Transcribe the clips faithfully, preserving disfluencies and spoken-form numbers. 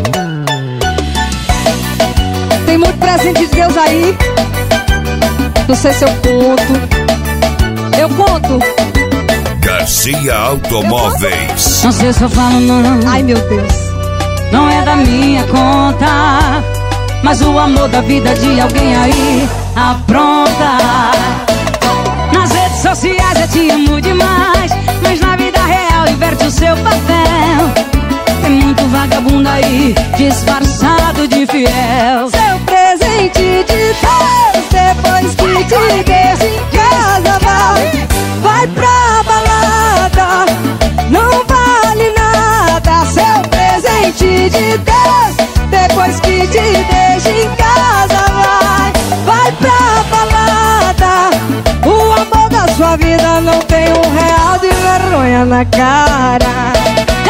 Tem muito presente de Deus aí. Não sei se eu conto. Eu conto. Garcia Automóveis. Não sei se eu falo não. Ai, meu Deus. Não é da minha conta, mas o amor da vida de alguém aí apronta. Nas redes sociais eu te amo demais, mas na vida real inverte o seu papel. Tem muito vagabundo aí, disfarçado de fiel. Seu presente de Deus, depois que te deixa em casa, vai, vai pra balada, não vale nada. Seu presente de Deus, depois que te deixa em casa, vai, vai pra balada. O amor da sua vida não tem um real de vergonha na cara.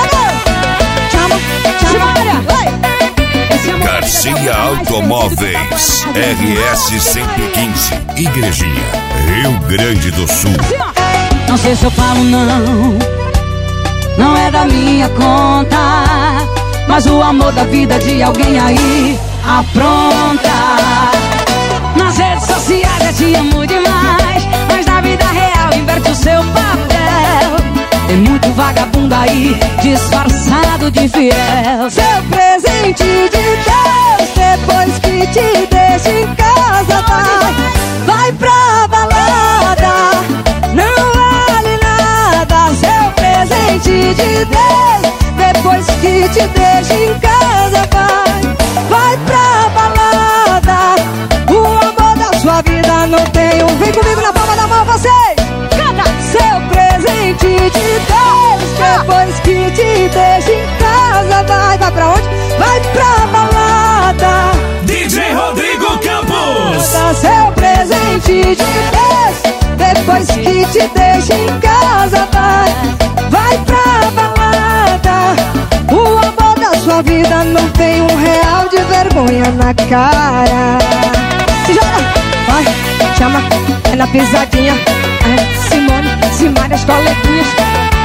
Garcia Automóveis, R S cento e quinze, Igrejinha, Rio Grande do Sul. Não sei se eu falo não, não é da minha conta, mas o amor da vida de alguém aí apronta. Nas redes sociais eu te amo demais, mas na vida real inverte o seu papel. Tem muito vagabundo aí, disfarçado de fiel. Seu presente de Deus, depois que te deixa em casa, vai, vai pra balada, não vale nada. Seu presente de Deus, depois que te deixa em casa, vai, vai pra balada. O amor da sua vida não tem um. Vem comigo na palma da mão, vocês! Canta! Seu presente de Deus, depois que te deixa em casa, vai, vai pra onde? Vai pra balada. D J Rodrigo Campos. Seu presente de Deus, depois que te deixa em casa, vai, vai pra balada. O amor da sua vida não tem um real de vergonha na cara. Se joga, vai, chama, é na pisadinha. É Simone, Simária, as coleguinhas.